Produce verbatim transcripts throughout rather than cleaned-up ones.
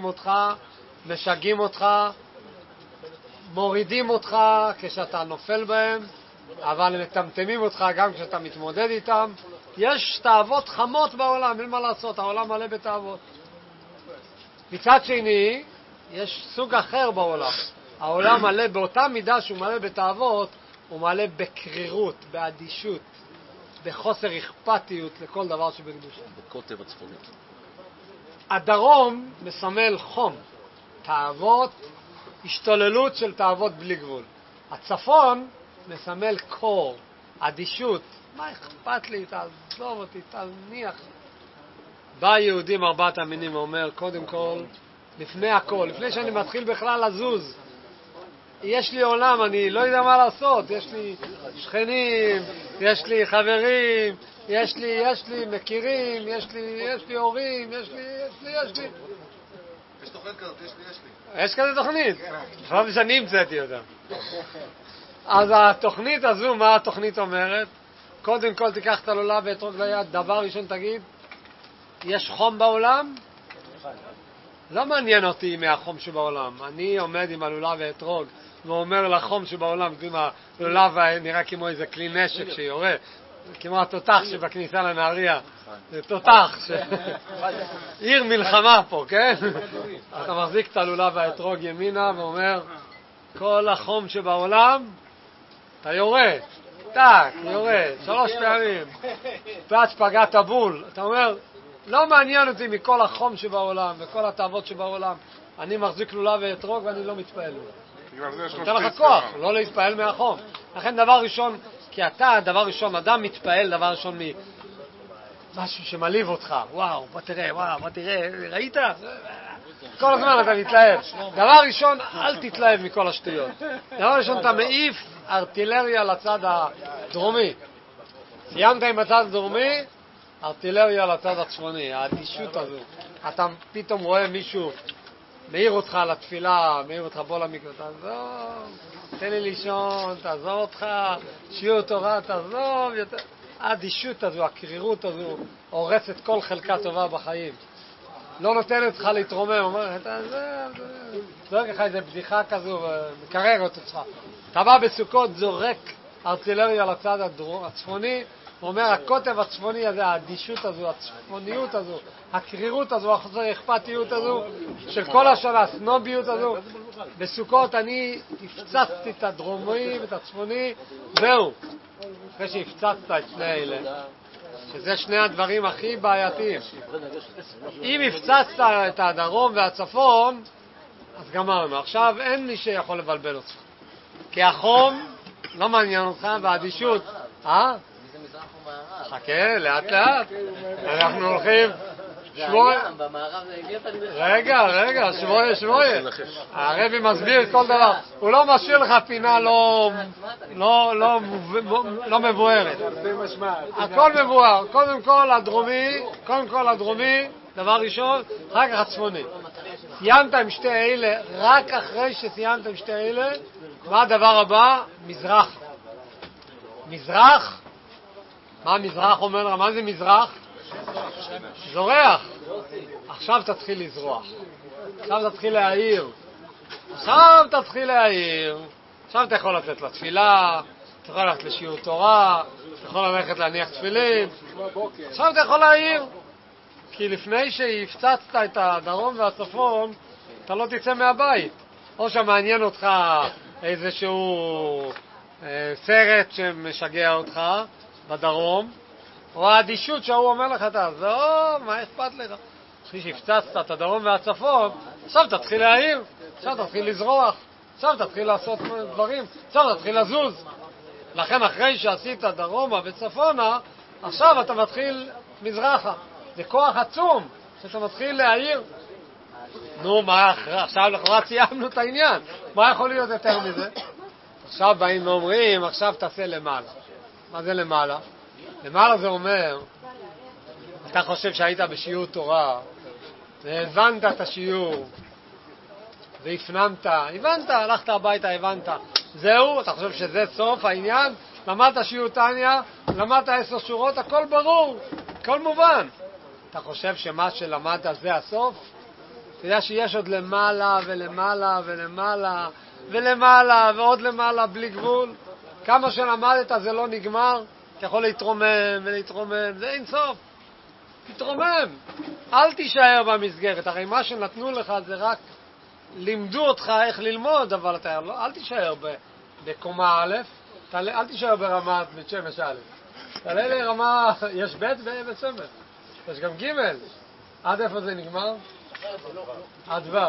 אותך, משגעים אותך, מורידים אותך כשאתה נופל בהם, אבל הם מטמטמים אותך גם כשאתה מתמודד איתם. יש תאוות חמות בעולם, אין מה לעשות, העולם מלא בתאוות. מצד שני, יש סוג אחר בעולם. העולם מלא באותה מידה שהוא מלא בתאוות, הוא מלא בקרירות, באדישות, בחוסר אכפתיות לכל דבר שבקדושה. בקוטב הצפוני. הדרום מסמל חום, תאוות, השתוללות של תאוות בלי גבול. הצפון מסמל קור, אדישות. מה אכפת לי? תעזוב אותי, תניח. בא יהודי מארבעת המינים ואומר, קודם כל, לפני הכל, לפני שאני מתחיל בכלל לזוז, יש לי עולם, אני לא יודע מה לעשות, יש לי שכנים, יש לי חברים, יש לי, יש לי מכירים, יש לי, יש לי הורים, יש לי, יש לי, יש לי. יש תוכנית כזאת, יש לי, יש לי. יש כזה תוכנית. חשבתי שאני המצאתי אותה. אז התוכנית הזו, מה התוכנית אומרת? קודם כל תיקח את הלולב ואתרוג ליד, דבר ראשון תגיד, יש חום בעולם? לא מעניין אותי מהחום שבעולם. אני עומד עם הלולב ואתרוג ואומר לחום שבעולם, הלולב נראה כמו איזה כלי נשק שיורה, כמו התותח שבכניסה לנהריה. זה תותח, עיר מלחמה פה, כן? אתה מחזיק את הלולב והאתרוג ימינה ואומר, כל החום שבעולם, אתה יורה, טק, יורה, שלוש פעמים, ועד שפגעת בול. אתה אומר, לא מעניין אותי מכל החום שבעולם וכל התאוות שבעולם, אני מחזיק לולב ואתרוג ואני לא מתפעל. נותן לך כוח, לא להתפעל מהחום. לכן דבר ראשון, כי אתה, דבר ראשון, אדם מתפעל, דבר ראשון משהו שמליב אותך. וואו, בוא תראה, וואו, בוא תראה, ראית? כל הזמן אתה מתלהב. דבר ראשון, אל תתלהב מכל השטויות. דבר ראשון, אתה מעיף ארטילריה לצד הדרומי. סיימת עם הצד הדרומי, ארטילריה לצד הצפוני, האדישות הזו. אתה פתאום רואה מישהו מעיר אותך לתפילה, מעיר אותך בוא למקווה, תעזוב, תן לי לישון, תעזוב אותך, שיעור תורה, תעזוב, יותר... האדישות הזו, הקרירות הזו, הורסת כל חלקה טובה בחיים. לא נותנת לך להתרומם, אומר, תעזוב, זורק לך איזו בדיחה כזו, ומקררת אותך. אתה בא בסוכות, זורק ארטילריה לצד הצפוני, אומר, הקוטב הצפוני הזה, האדישות הזו, הצפוניות הזו, הקרירות הזו, החוסר האכפתיות הזו, של כל השנה, הסנוביות הזו, בסוכות אני הפצצתי את הדרומי ואת הצפוני, זהו. אחרי שהפצצת את שני אלה, שזה שני הדברים הכי בעייתיים. אם הפצצת את הדרום והצפון, אז גמרנו. עכשיו אין מי שיכול לבלבל אותך. כי החום לא מעניין אותך, והאדישות, אה? חכה, לאט לאט. אנחנו הולכים שבועי... רגע, רגע, שבועי, שבועי. הרבי מסביר כל דבר. הוא לא משאיר לך פינה לא מבוארת. הכל מבואר. קודם כל הדרומי, קודם כל הדרומי, דבר ראשון, אחר כך הצפוני. סיימת עם שתי אלה, רק אחרי שסיימת עם שתי אלה, מה הדבר הבא? מזרח. מזרח? מה מזרח אומר לך? מה זה מזרח? זורח. עכשיו תתחיל לזרוח. עכשיו תתחיל להעיר. עכשיו תתחיל להעיר. עכשיו אתה יכול לצאת לתפילה, אתה יכול ללכת לשיעור תורה, אתה יכול ללכת להניח תפילין. עכשיו אתה יכול להעיר. כי לפני שהפצצת את הדרום והצפון, אתה לא תצא מהבית. או שמעניין אותך איזשהו אה, סרט שמשגע אותך בדרום, או האדישות שהוא אומר לך, תעזוב, מה אכפת לך? אחרי שהפצצת את הדרום והצפון, עכשיו תתחיל להעיר, עכשיו תתחיל לזרוח, עכשיו תתחיל לעשות דברים, עכשיו תתחיל לזוז. לכן אחרי שעשית דרומה וצפונה, עכשיו אתה מתחיל מזרחה. זה כוח עצום שאתה מתחיל להעיר. נו, מה אחרי? עכשיו לכאורה סיימנו את העניין. מה יכול להיות יותר מזה? עכשיו באים ואומרים, עכשיו תעשה למעלה. מה זה למעלה? למעלה זה אומר, אתה חושב שהיית בשיעור תורה, והבנת את השיעור, והפנמת, הבנת, הלכת הביתה, הבנת. זהו, אתה חושב שזה סוף העניין? למדת שיעור תניה, למדת עשר שורות, הכל ברור, הכל מובן. אתה חושב שמה שלמדת זה הסוף? אתה יודע שיש עוד למעלה ולמעלה ולמעלה ולמעלה ועוד למעלה בלי גבול. כמה שלמדת זה לא נגמר, אתה יכול להתרומם ולהתרומם, זה אין סוף. תתרומם, אל תישאר במסגרת. הרי מה שנתנו לך זה רק לימדו אותך איך ללמוד, אבל אתה לא, אל תישאר בקומה א', אל תישאר ברמת בית שמש א'. תעלה לרמה, יש ב' בבית שמש, יש גם ג'. עד איפה זה נגמר? עד ו'.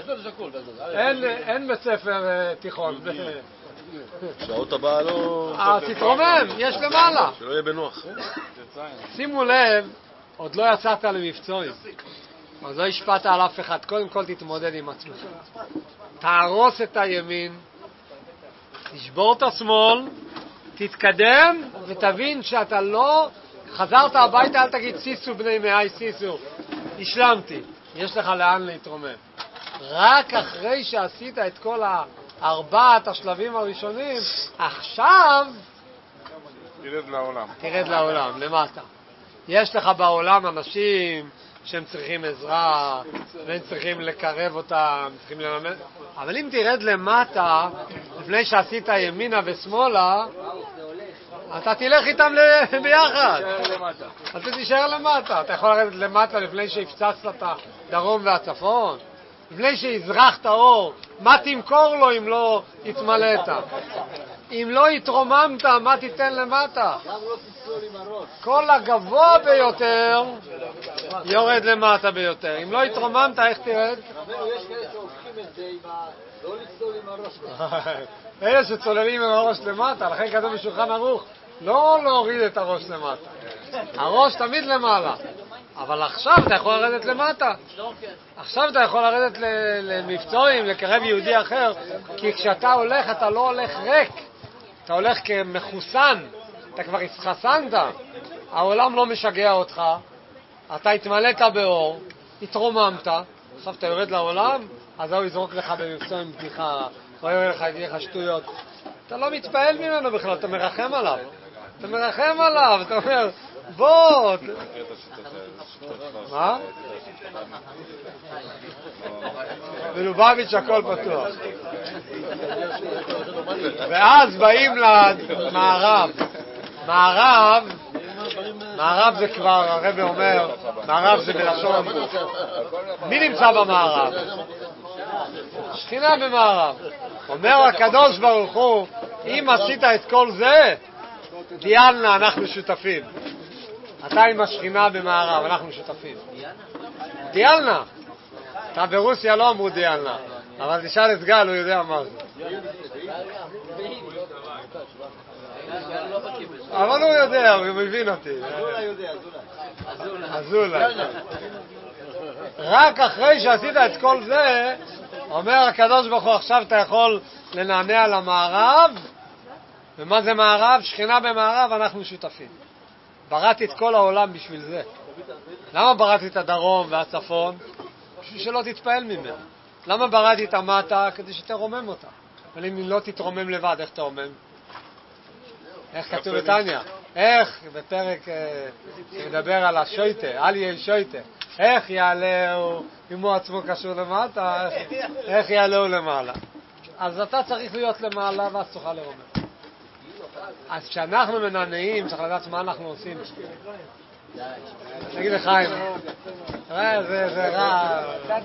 אין בית ספר תיכון. שעות הבאה לא... תתרומם, יש למעלה. שלא יהיה בנוח. שימו לב, עוד לא יצאת למבצועים. אז לא השפעת על אף אחד. קודם כל תתמודד עם עצמך. תהרוס את הימין, תשבור את השמאל, תתקדם ותבין שאתה לא... חזרת הביתה, אל תגיד סיסו בני מאי סיסו. השלמתי. יש לך לאן להתרומם. רק אחרי שעשית את כל ארבעת השלבים הראשונים, עכשיו תרד לעולם. תרד לעולם, למטה. יש לך בעולם אנשים שהם צריכים עזרה, והם צריכים לקרב אותם, צריכים ללמד. אבל אם תרד למטה, לפני שעשית ימינה ושמאלה, אתה תלך איתם ביחד. אתה תישאר למטה. אתה יכול לרדת למטה לפני שהפצצת את הדרום והצפון. לפני שהזרחת אור, מה תמכור לו אם לא התמלאת? אם לא התרוממת, מה תיתן למטה? כל הגבוה ביותר יורד למטה ביותר. אם לא התרוממת, איך תרד? לא לצלול עם הראש. אלה שצוללים עם הראש למטה, לכן כתוב בשולחן ערוך, לא להוריד את הראש למטה. הראש תמיד למעלה. אבל עכשיו אתה יכול לרדת למטה. עכשיו אתה יכול לרדת למבצועים, לקרב יהודי אחר, כי כשאתה הולך, אתה לא הולך ריק. אתה הולך כמחוסן. אתה כבר התחסנת. העולם לא משגע אותך. אתה התמלאת באור, התרוממת. עכשיו אתה יורד לעולם, אז הוא יזרוק לך במבצועים בדיחה, הוא יורד לך, יגיד לך שטויות. אתה לא מתפעל ממנו בכלל, אתה מרחם עליו. אתה מרחם עליו, אתה אומר, בוא. מה? בלובביץ' הכל פתוח. ואז באים למערב. מערב, מערב זה כבר, הרב אומר, מערב זה בלשון. מי נמצא במערב? שכינה במערב. אומר הקדוש ברוך הוא, אם עשית את כל זה, דיאלנה, אנחנו שותפים. אתה עם השכינה במערב, אנחנו שותפים. דיאלנה. אתה ברוסיה לא אמרו דיאלנה, אבל תשאל את גל, הוא יודע מה זה. אבל הוא יודע, הוא מבין אותי. אזולה יודע, אזולה. אזולה. רק אחרי שעשית את כל זה, אומר הקדוש ברוך הוא, עכשיו אתה יכול לנענע למערב. ומה זה מערב? שכינה במערב, אנחנו שותפים. בראתי את כל העולם בשביל זה. למה בראתי את הדרום והצפון? בשביל שלא תתפעל ממנו. למה בראתי את המטה? כדי שתרומם אותה. אבל אם לא תתרומם לבד, איך תרומם? איך כתוב בתניא? איך, בפרק שמדבר על השויטה, על יהיה שויטה, איך יעלהו, אם הוא עצמו קשור למטה, איך יעלהו למעלה. אז אתה צריך להיות למעלה ואז תוכל לרומם. אז כשאנחנו מנענעים, צריך לדעת מה אנחנו עושים. תגיד לחיים, זה רע,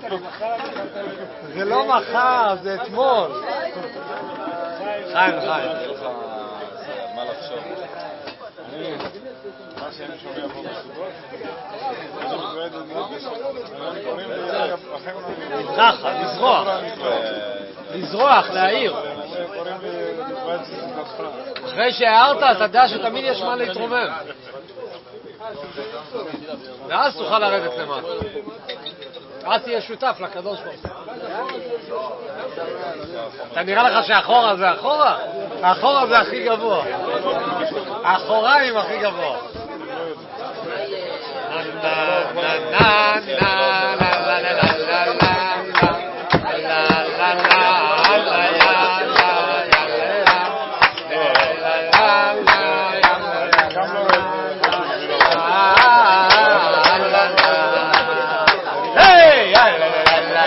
זה לא מחר, זה אתמול. חיים, חיים. מה לחשוב? מה שאני שומע פה בסוגות, לזרח, לזרוח. לזרוח, להעיר. אחרי שהערת, אתה יודע שתמיד יש מה להתרומם. ואז תוכל לרדת למטה. אז תהיה שותף לקדוש ברוך הוא. אתה נראה לך שהאחורה זה אחורה? האחורה זה הכי גבוה. האחוריים הכי גבוה. la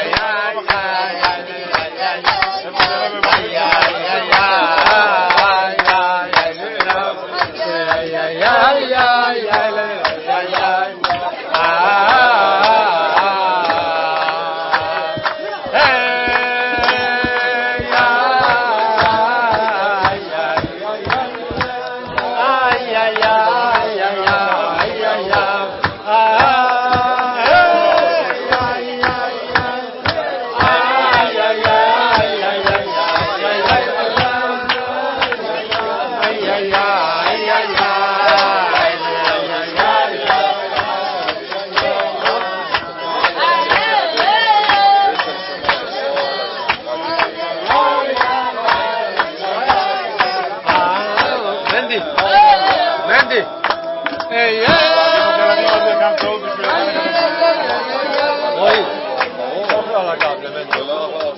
אלמנט. לא,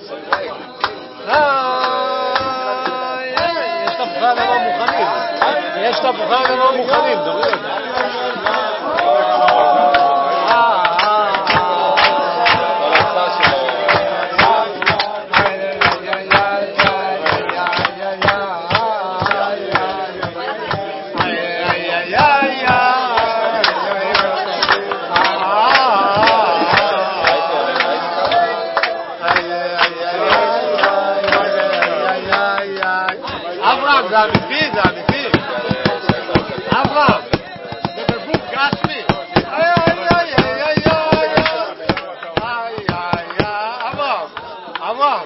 יש תפוחי אדמה מוכנים. יש תפוחי אדמה מוכנים, דוריות. אברהם, זה אמיתי, זה אמיתי. אברהם, זה בבוק גשמי. אברהם, אברהם.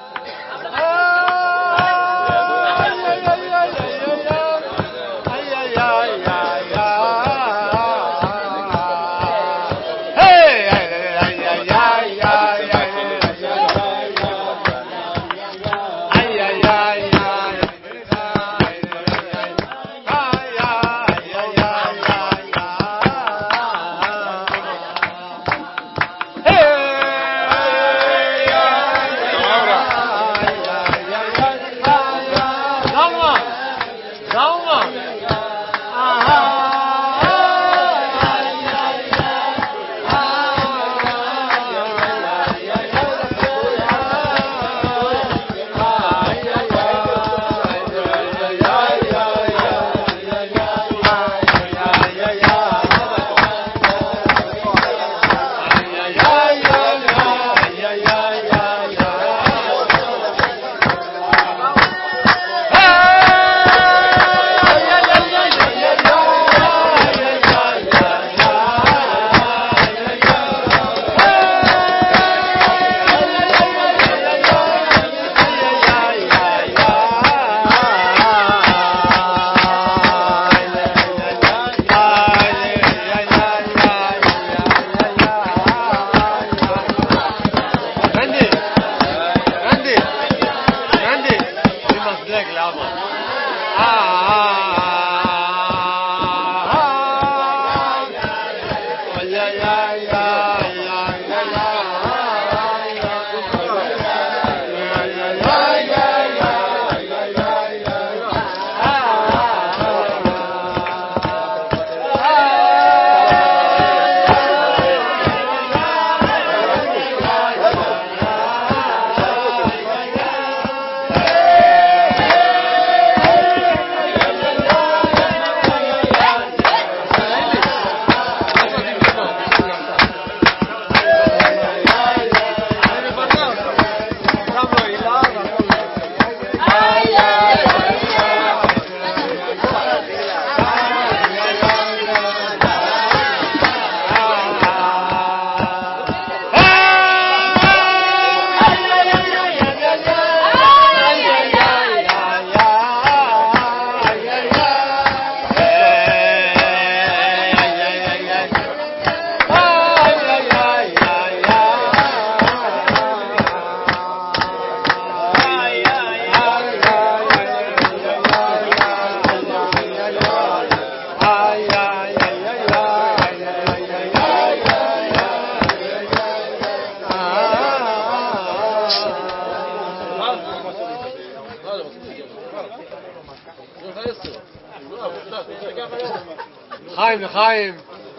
חיים לחיים.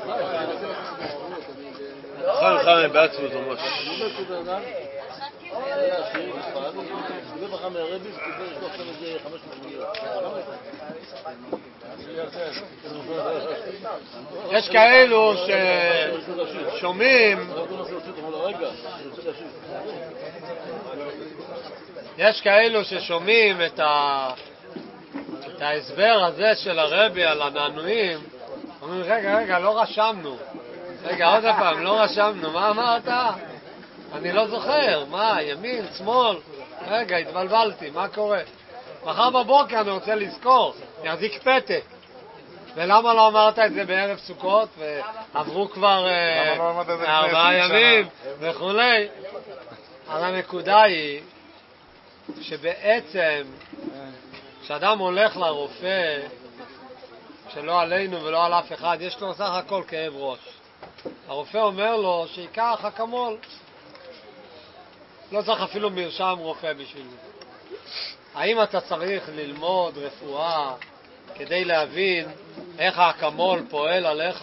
חיים חיים בעצמות ממש. יש כאלו ששומעים, יש כאלו ששומעים את ה... את ההסבר הזה של הרבי על הנענועים, אומרים, רגע, רגע, לא רשמנו. רגע, עוד פעם, לא רשמנו. מה אמרת? אני לא זוכר. מה, ימין, שמאל? רגע, התבלבלתי, מה קורה? מחר בבוקר אני רוצה לזכור, יחזיק פתק. ולמה לא אמרת את זה בערב סוכות, ועברו כבר ארבעה ימים וכולי? אבל הנקודה היא שבעצם כשאדם הולך לרופא, שלא עלינו ולא על אף אחד, יש לו סך הכל כאב ראש. הרופא אומר לו שיקח אקמול. לא צריך אפילו מרשם רופא בשביל זה. האם אתה צריך ללמוד רפואה כדי להבין איך האקמול פועל עליך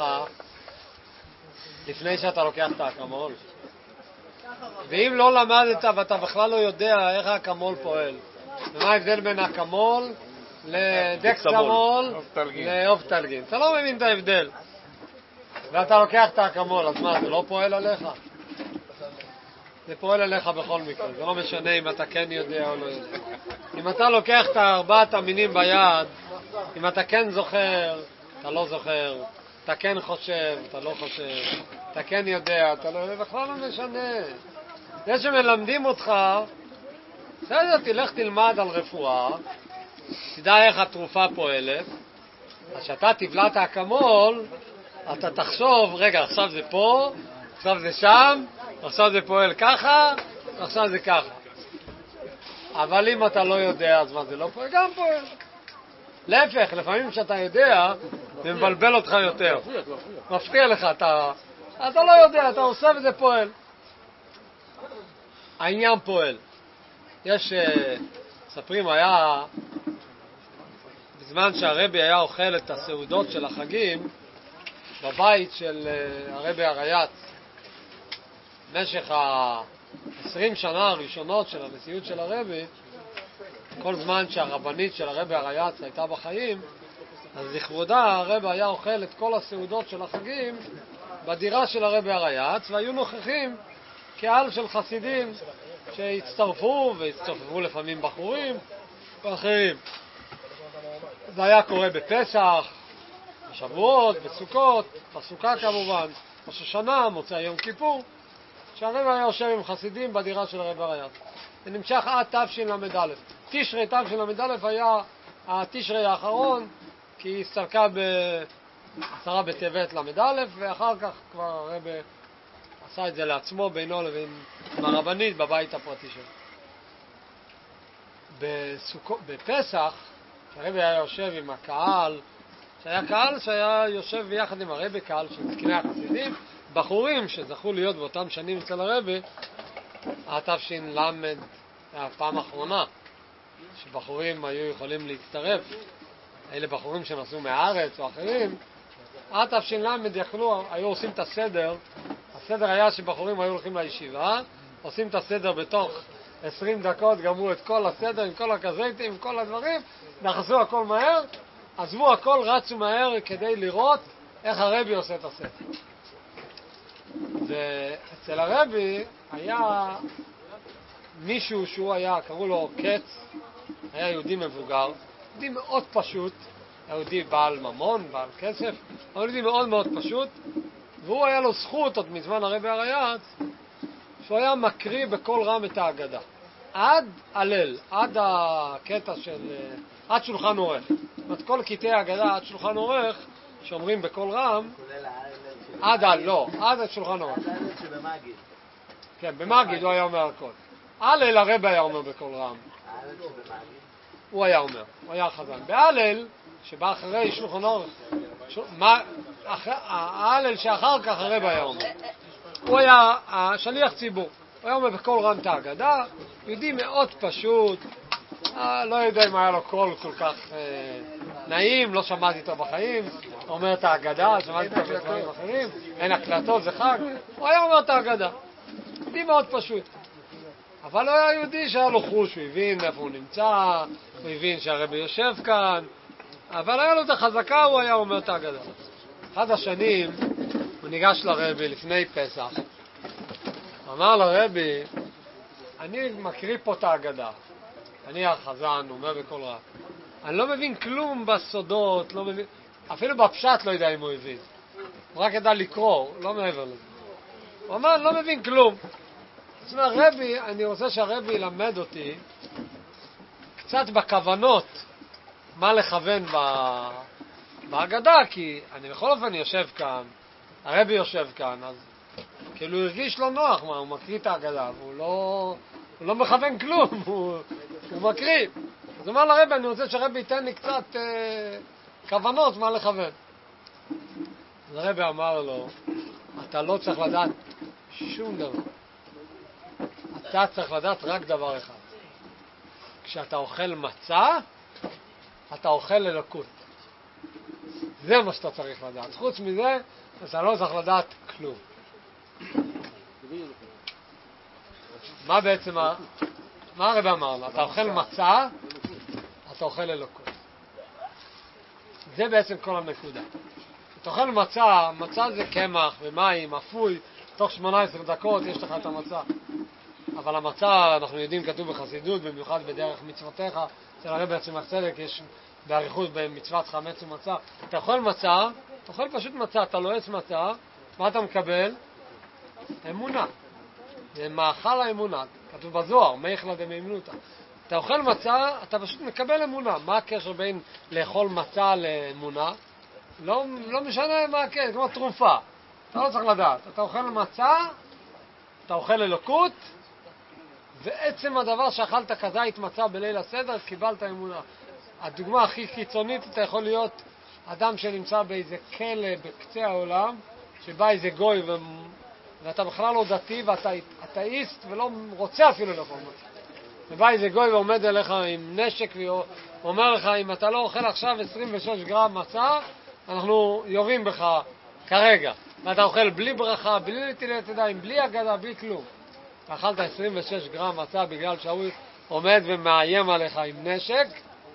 לפני שאתה לוקח את האקמול? ואם לא למדת ואתה בכלל לא יודע איך האקמול פועל, ומה ההבדל בין האקמול לדקסמול לאופטלגין, אתה לא מבין את ההבדל, ואתה לוקח את האקמול, אז מה, זה לא פועל עליך? זה פועל עליך בכל מקרה, זה לא משנה אם אתה כן יודע או לא יודע. אם אתה לוקח את ארבעת המינים ביד, אם אתה כן זוכר, אתה לא זוכר, אתה כן חושב, אתה לא חושב, אתה כן יודע, אתה לא יודע, בכלל לא משנה. זה שמלמדים אותך, בסדר, תלך תלמד על רפואה, תדע איך התרופה פועלת, אז שאתה תבלע את האקמול, אתה תחשוב, רגע, עכשיו זה פה, עכשיו זה שם, עכשיו זה פועל ככה, עכשיו זה ככה. אבל אם אתה לא יודע, אז מה, זה לא פועל? גם פועל. להפך, לפעמים שאתה יודע, זה מבלבל אותך יותר. מפתיע לך, אתה, אתה לא יודע, אתה עושה וזה פועל. העניין פועל. יש, ספרים, היה, בזמן שהרבי היה אוכל את הסעודות של החגים, בבית של הרבי הרייץ, במשך ה-עשרים שנה הראשונות של הנשיאות של הרבי, כל זמן שהרבנית של הרבי הרייץ הייתה בחיים, אז לכבודה הרבי היה אוכל את כל הסעודות של החגים בדירה של הרבי הרייץ, והיו נוכחים קהל של חסידים שהצטרפו, והצטרפו לפעמים בחורים ואחרים. זה היה קורה בפסח, בשבועות, בסוכות, בסוכה כמובן, ראש השנה, מוצאי יום כיפור, שהרבי היה יושב עם חסידים בדירה של הרבי הרייץ. זה נמשך עד תשל"א. תשרי תשל"א היה התשרי האחרון, כי היא הסתלקה בעשרה בטבת למד', ואחר כך כבר הרבי עשה את זה לעצמו בינו לבין הרבנית בבית הפרטי שלו. בסוכו, בפסח, שהרבי היה יושב עם הקהל, שהיה קהל שהיה יושב ביחד עם הרבי, קהל של זקני החסידים, בחורים שזכו להיות באותם שנים אצל הרבי, התש"ל, הפעם האחרונה שבחורים היו יכולים להצטרף, אלה בחורים שנסעו מהארץ או אחרים, התש"ל יכלו, היו עושים את הסדר, הסדר היה שבחורים היו הולכים לישיבה, עושים את הסדר בתוך עשרים דקות, גמרו את כל הסדר עם כל הקזטים, עם כל הדברים, נחזו הכל מהר, עזבו הכל, רצו מהר כדי לראות איך הרבי עושה את הסדר. ואצל הרבי היה מישהו שהוא היה, קראו לו קץ, היה יהודי מבוגר, יהודי מאוד פשוט, יהודי בעל ממון, בעל כסף, אבל יהודי מאוד מאוד פשוט, והוא היה לו זכות עוד מזמן הרבי הרייץ, שהוא היה מקריא בכל רם את ההגדה. עד הלל, עד הקטע של, עד שולחן עורך. זאת אומרת, כל קטעי ההגדה עד שולחן עורך, שאומרים בכל רם, עד הלל, לא, עד השולחן עורך. כן, במגיד הוא היה אומר הכל. הלל הרבי היה אומר בכל רם. הוא היה אומר, הוא היה חזן. בהלל, שבא אחרי שולחן עורך, ההלל שאחר כך הרבי היה אומר. הוא היה השליח ציבור. הוא היה אומר בכל רם את ההגדה, יהודי מאוד פשוט, לא יודע אם היה לו קול כל כך נעים, לא שמעתי אותו בחיים, אומר את ההגדה, שמעתי אותו בדברים אחרים, אין הקלטות, זה חג, הוא היה אומר את ההגדה. יהודי מאוד פשוט. אבל הוא היה יהודי שהיה לו חוש, הוא הבין איפה הוא נמצא, הוא הבין שהרבי יושב כאן, אבל היה לו את החזקה, הוא היה אומר את ההגדה. אחד השנים, הוא ניגש לרבי לפני פסח, אמר לרבי, אני מקריא פה את ההגדה, אני החזן, הוא אומר בכל רב, אני לא מבין כלום בסודות, לא מבין, אפילו בפשט לא יודע אם הוא הבין, הוא רק ידע לקרוא, לא מעבר לזה. הוא אמר, אני לא מבין כלום. זאת אומרת, רבי, אני רוצה שהרבי ילמד אותי קצת בכוונות מה לכוון בהגדה, כי אני בכל אופן יושב כאן, הרבי יושב כאן, אז כאילו הוא הרגיש לא נוח, מה, הוא מקריא את ההגדה, והוא לא, הוא לא מכוון כלום, הוא, הוא מקריא. אז הוא אמר לרבי, אני רוצה שהרבי ייתן לי קצת אה, כוונות מה לכוון. אז הרבי אמר לו, אתה לא צריך לדעת שום דבר. אתה צריך לדעת רק דבר אחד. כשאתה אוכל מצה, אתה אוכל אלוקות. זה מה שאתה צריך לדעת. חוץ מזה, אתה לא צריך לדעת כלום. מה בעצם, מה הרב אמר לו? אתה אוכל מצה, אתה אוכל אלוקות. זה בעצם כל הנקודה. אתה אוכל מצה, מצה זה קמח ומים, אפוי, תוך שמונה עשרה דקות יש לך את המצה. אבל המצה, אנחנו יודעים, כתוב בחסידות, במיוחד בדרך מצוותיך, אצל הרב בעצם הצדק, יש באריכות במצוות חמץ ומצה. אתה אוכל מצה, אתה אוכל פשוט מצה, אתה לועץ מצה, מה אתה מקבל? אמונה. זה מאכל האמונה, כתוב בזוהר, מייחלה דמאמנותא. אתה אוכל מצה, אתה פשוט מקבל אמונה. מה הקשר בין לאכול מצה לאמונה? לא, לא משנה מה הקשר, כמו תרופה. אתה לא צריך לדעת. אתה אוכל מצה, אתה אוכל אלוקות, ועצם הדבר שאכלת כזית מצה בליל הסדר, קיבלת אמונה. הדוגמה הכי קיצונית, אתה יכול להיות אדם שנמצא באיזה כלא בקצה העולם, שבא איזה גוי ו... ואתה בכלל לא דתי ואתה אתאיסט ולא רוצה אפילו לאכול מצה. ובא איזה גוי ועומד אליך עם נשק ואומר לך, אם אתה לא אוכל עכשיו עשרים ושש גרם מצה, אנחנו יורים בך כרגע. ואתה אוכל בלי ברכה, בלי נטילת ידיים, בלי הגדה, בלי כלום. אתה אכלת עשרים ושש גרם מצה בגלל שהוא עומד ומאיים עליך עם נשק.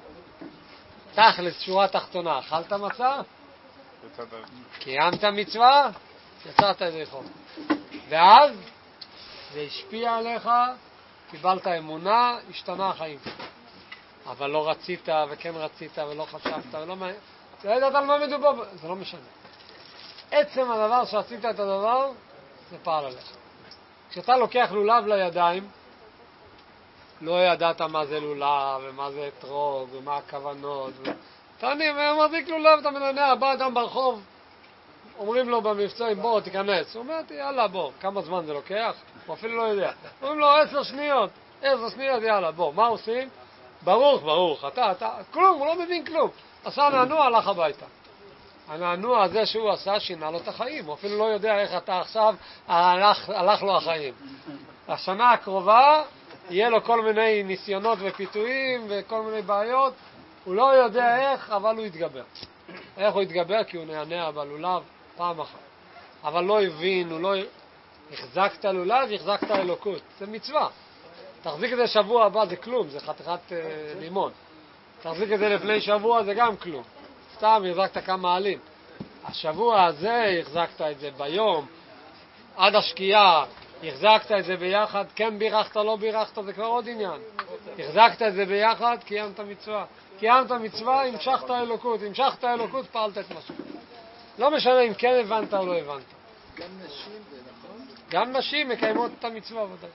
תכלס, שורה תחתונה, אכלת מצה? קיימת מצווה? יצאת איזה חוק. ואז זה השפיע עליך, קיבלת אמונה, השתנה החיים. אבל לא רצית וכן רצית ולא חשבת ולא מה... לא ידעת על מה מדובר, זה לא משנה. עצם הדבר שעשית את הדבר, זה פעל עליך. כשאתה לוקח לולב לידיים, לא ידעת מה זה לולב ומה זה אתרוג ומה הכוונות. ו... אתה מחזיק לולב, אתה מנענע, בא אדם ברחוב, אומרים לו במבצעים, בוא תיכנס. הוא אומר, יאללה בוא, כמה זמן זה לוקח? הוא אפילו לא יודע. אומרים לו, עשר שניות, עשר שניות, יאללה בוא. מה עושים? ברוך, ברוך, אתה, אתה, כלום, הוא לא מבין כלום. עשה נענוע, הלך הביתה. הנענוע הזה שהוא עשה, שינה לו את החיים. הוא אפילו לא יודע איך אתה עכשיו, הלך, הלך לו החיים. השנה הקרובה, יהיה לו כל מיני ניסיונות ופיתויים וכל מיני בעיות. הוא לא יודע איך, אבל הוא יתגבר. איך הוא יתגבר? כי הוא נענע בלולב פעם אחת. אבל לא הבין, הוא לא... החזקת לולב, החזקת אלוקות. זה מצווה. תחזיק את זה שבוע הבא, זה כלום, זה חתיכת אה, לימון. תחזיק את זה לפני שבוע, זה גם כלום. סתם החזקת כמה עלים. השבוע הזה החזקת את זה ביום, עד השקיעה, החזקת את זה ביחד, כן בירכת, לא בירכת, זה כבר עוד עניין. החזקת את זה ביחד, קיימת מצווה. קיימת מצווה, המשכת אלוקות. המשכת אלוקות, פעלת את משהו. לא משנה אם כן הבנת או לא הבנת. גם נשים זה נכון? גם נשים מקיימות את המצווה ודאי.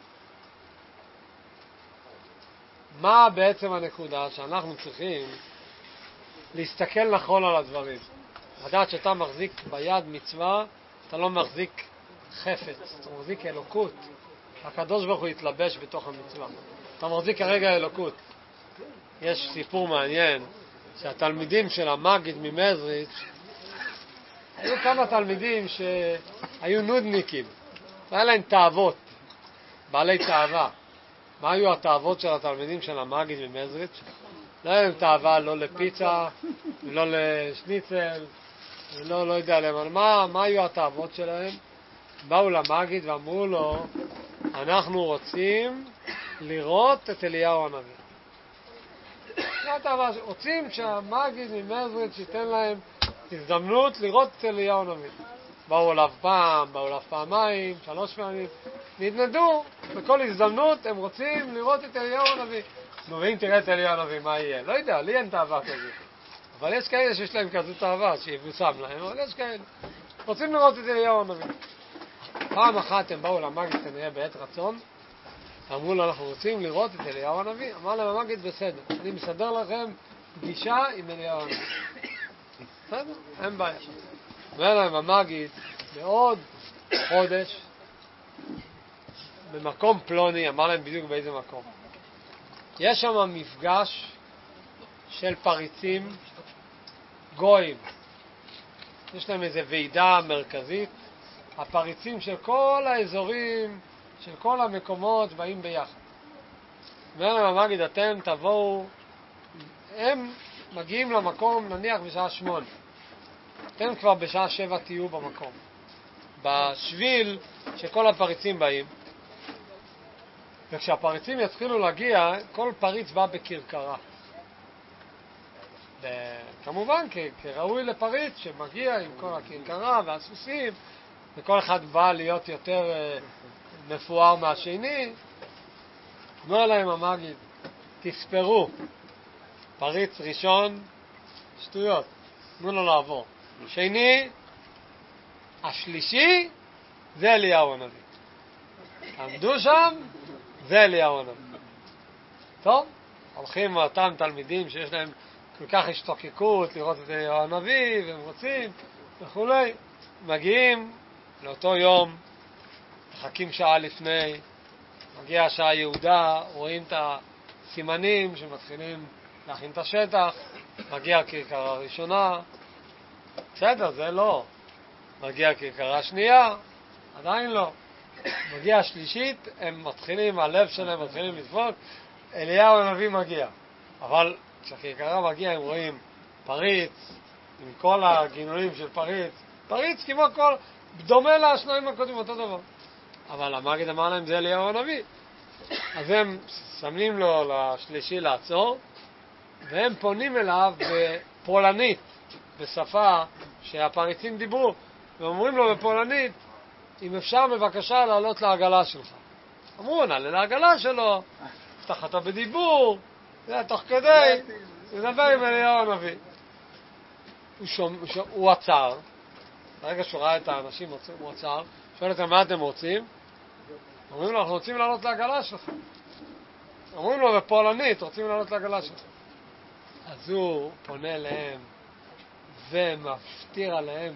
מה בעצם הנקודה שאנחנו צריכים להסתכל נכון על הדברים? לדעת שאתה מחזיק ביד מצווה, אתה לא מחזיק חפץ, אתה מחזיק אלוקות. הקדוש ברוך הוא יתלבש בתוך המצווה. אתה מחזיק כרגע אלוקות. יש סיפור מעניין שהתלמידים של המגיד ממזריץ' היו כמה תלמידים שהיו נודניקים, היה להם תאוות, בעלי תאווה. מה היו התאוות של התלמידים של המגיד ממזריץ'? לא היה להם תאווה לא לפיצה ולא לשניצל ולא לא יודע להם. מה, מה היו התאוות שלהם? באו למגיד ואמרו לו, אנחנו רוצים לראות את אליהו הנביא. רוצים שהמגיד ממזריץ' ייתן להם הזדמנות לראות את אליהו הנביא. באו אליו פעם, באו אליו פעמיים, שלוש פעמים, נתנדו, בכל הזדמנות הם רוצים לראות את אליהו הנביא. נו, ואם תראה את אליהו הנביא, מה יהיה? לא יודע, לי אין תאווה כזאת. אבל יש כאלה שיש להם כזאת תאווה, שיבוסם להם, אבל יש כאלה. רוצים לראות את אליהו הנביא. פעם אחת הם באו למגיד כנראה בעת רצון, אמרו לו, אנחנו רוצים לראות את אליהו הנביא. אמר להם המגיד, בסדר, אני מסדר לכם פגישה עם אליהו הנביא. בסדר, אין בעיה. אומר להם המגיד, בעוד חודש, במקום פלוני, אמר להם בדיוק באיזה מקום. יש שם מפגש של פריצים גויים. יש להם איזו ועידה מרכזית. הפריצים של כל האזורים של כל המקומות באים ביחד. אומר להם המגיד, אתם תבואו, הם מגיעים למקום נניח בשעה שמונה. אתם כבר בשעה שבע תהיו במקום. בשביל שכל הפריצים באים, וכשהפריצים יתחילו להגיע, כל פריץ בא בקרקרה. וכמובן, כראוי לפריץ שמגיע עם כל הקרקרה והסוסים, וכל אחד בא להיות יותר מפואר מהשני, אומר להם המגיד, תספרו, פריץ ראשון, שטויות, תנו לו לעבור. שני, השלישי, זה אליהו הנביא. עמדו שם, זה אליהו הנביא. טוב, הולכים אותם תלמידים שיש להם כל כך השתוקקות לראות את אליהו הנביא, והם רוצים, וכולי. מגיעים לאותו יום, מחכים שעה לפני, מגיעה השעה יהודה, רואים את הסימנים שמתחילים להכין את השטח, מגיעה הכרכרה הראשונה, בסדר, זה לא. מגיעה הכרכרה השנייה, עדיין לא. מגיעה השלישית, הם מתחילים, הלב שלהם מתחילים לדפוק, אליהו הנביא מגיע. אבל כשהכרכרה מגיעה הם רואים פריץ, עם כל הגינויים של פריץ, פריץ כמו כל, דומה לשניים הקודמים, אותו דבר. אבל המגיד אמר להם, זה אליהו הנביא. אז הם שמים לו לשלישי לעצור, והם פונים אליו בפולנית, בשפה שהפריצים דיברו, ואומרים לו בפולנית, אם אפשר בבקשה לעלות לעגלה שלך. אמרו, נעלה לעגלה שלו, פתח אותו בדיבור, זה תוך כדי, לדבר עם אליהו הנביא. הוא, שומע, הוא עצר, ברגע שהוא ראה את האנשים, הוא עצר, שואל אותם מה אתם רוצים? אומרים לו, אנחנו רוצים לעלות לעגלה שלך. אומרים לו בפולנית, רוצים לעלות לעגלה שלך. אז הוא פונה אליהם ומפתיר עליהם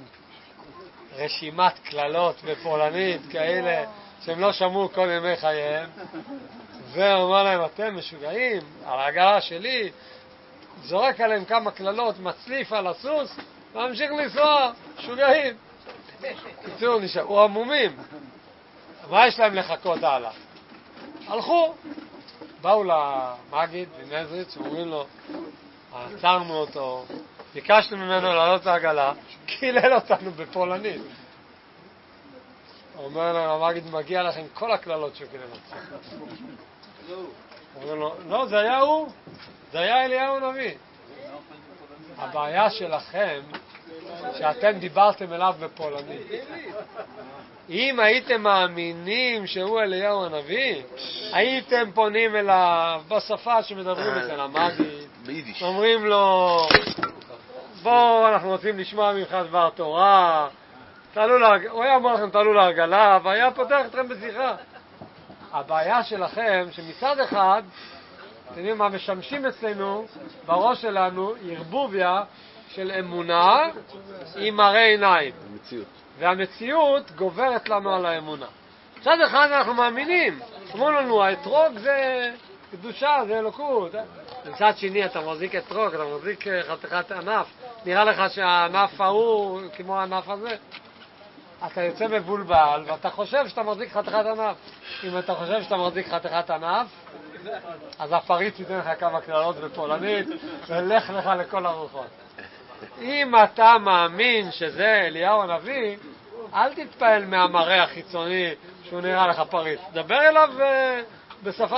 רשימת כללות בפולנית כאלה שהם לא שמעו כל ימי חייהם, ואומר להם, אתם משוגעים, על העגלה שלי, זורק עליהם כמה כללות, מצליף על הסוס, ממשיך לנסוע, משוגעים. קיצור, נשארו עמומים. מה יש להם לחכות הלאה? הלכו, באו למגיד במזריץ', אומרים לו, עצרנו אותו, ביקשנו ממנו לעלות לעגלה, קילל אותנו בפולנית. אומר להם, המגיד, מגיע לכם כל הכללות שהוא קילל אותנו. אומרים לו, לא, זה היה הוא, זה היה אליהו הנביא. הבעיה שלכם, שאתם דיברתם אליו בפולנית. אם הייתם מאמינים שהוא אליהו הנביא, הייתם פונים אליו בשפה שמדברים אצל המגיד, אומרים לו, בוא, אנחנו רוצים לשמוע ממך דבר תורה, הוא היה אומר לכם, תעלו לעגלה, והיה פותח אתכם בשיחה. הבעיה שלכם, שמצד אחד, אתם יודעים מה משמשים אצלנו, בראש שלנו, ערבוביה של אמונה עם מראה עיניים. והמציאות גוברת לנו על האמונה. מצד אחד אנחנו מאמינים, אמרו לנו, האתרוג זה קדושה, זה אלוקות. מצד שני, אתה מחזיק אתרוג, אתה מחזיק חתיכת ענף, נראה לך שהענף ההוא כמו הענף הזה. אתה יוצא מבולבל, ואתה חושב שאתה מחזיק חתיכת ענף. אם אתה חושב שאתה מחזיק חתיכת ענף, אז הפריץ ייתן לך כמה כללות בפולנית, ולך לך לכל הרוחות. אם אתה מאמין שזה אליהו הנביא, אל תתפעל מהמראה החיצוני שהוא נראה לך פריץ. דבר אליו בשפה